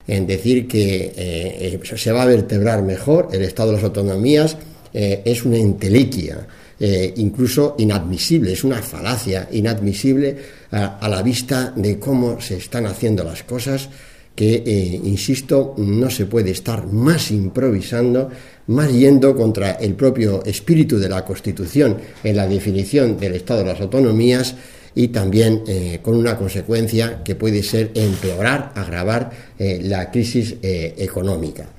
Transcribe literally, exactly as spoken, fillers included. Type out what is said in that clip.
en decir que eh, se va a vertebrar mejor el Estado de las autonomías eh, es una entelequia, eh, incluso inadmisible, es una falacia inadmisible a, a la vista de cómo se están haciendo las cosas, que, eh, insisto, no se puede estar más improvisando, más yendo contra el propio espíritu de la Constitución en la definición del Estado de las autonomías, y también eh, con una consecuencia que puede ser empeorar, agravar eh, la crisis eh, económica.